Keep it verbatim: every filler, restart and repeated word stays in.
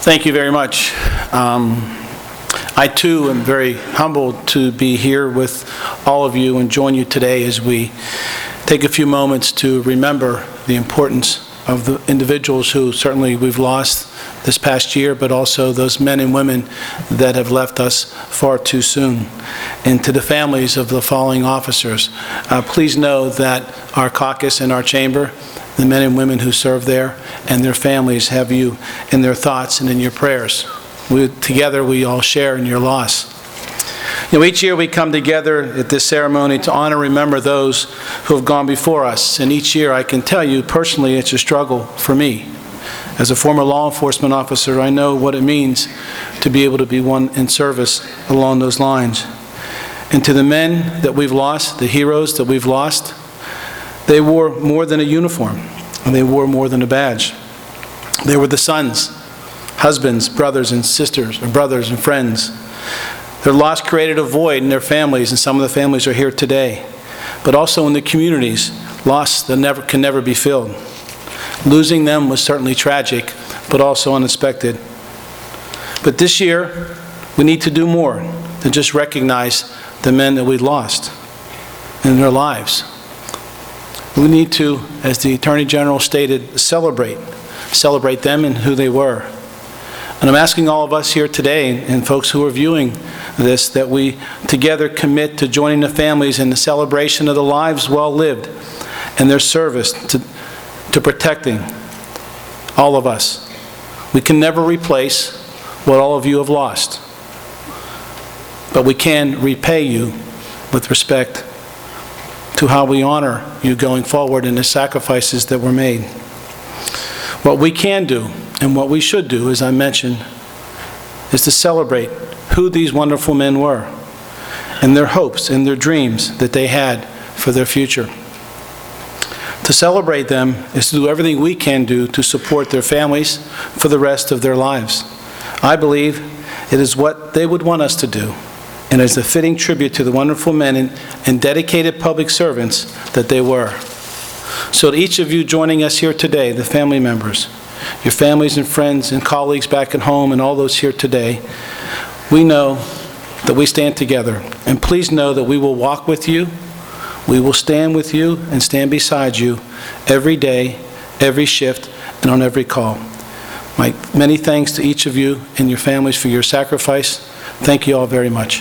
Thank you very much. Um, I too am very humbled to be here with all of you and join you today as we take a few moments to remember the importance of the individuals who certainly we've lost this past year, but also those men and women that have left us far too soon. And to the families of the fallen officers, uh, please know that our caucus and our chamber, the men and women who serve there, and their families have you in their thoughts and in your prayers. We, together we all share in your loss. You know, each year we come together at this ceremony to honor and remember those who have gone before us. And each year I can tell you personally it's a struggle for me. As a former law enforcement officer, I know what it means to be able to be one in service along those lines. And to the men that we've lost, the heroes that we've lost, they wore more than a uniform, and they wore more than a badge. They were the sons, husbands, brothers and sisters, or brothers and friends. Their loss created a void in their families, and some of the families are here today. But also in the communities, loss that never, can never be filled. Losing them was certainly tragic, but also unexpected. But this year, we need to do more than just recognize the men that we lost in their lives. We need to, as the Attorney General stated, celebrate. Celebrate them and who they were. And I'm asking all of us here today, and folks who are viewing this, that we together commit to joining the families in the celebration of the lives well lived and their service to, to protecting all of us. We can never replace what all of you have lost, but we can repay you with respect to how we honor you going forward and the sacrifices that were made. What we can do and what we should do, as I mentioned, is to celebrate who these wonderful men were and their hopes and their dreams that they had for their future. To celebrate them is to do everything we can do to support their families for the rest of their lives. I believe it is what they would want us to do, and as a fitting tribute to the wonderful men and, and dedicated public servants that they were. So to each of you joining us here today, the family members, your families and friends and colleagues back at home and all those here today, we know that we stand together. And please know that we will walk with you, we will stand with you and stand beside you every day, every shift, and on every call. My many thanks to each of you and your families for your sacrifice. Thank you all very much.